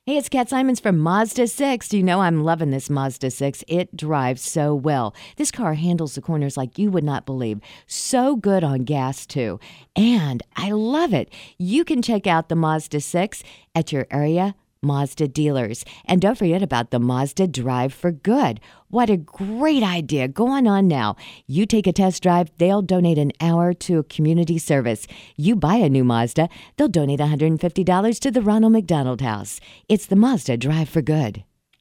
Hey, it's Kat Simons from Mazda 6. You know I'm loving this Mazda 6. It drives so well. This car handles the corners like you would not believe. So good on gas, too. And I love it. You can check out the Mazda 6 at your area Mazda dealers. And don't forget about the Mazda Drive for Good. What a great idea. Go on now. You take a test drive, they'll donate an hour to a community service. You buy a new Mazda, they'll donate $150 to the Ronald McDonald House. It's the Mazda Drive for Good.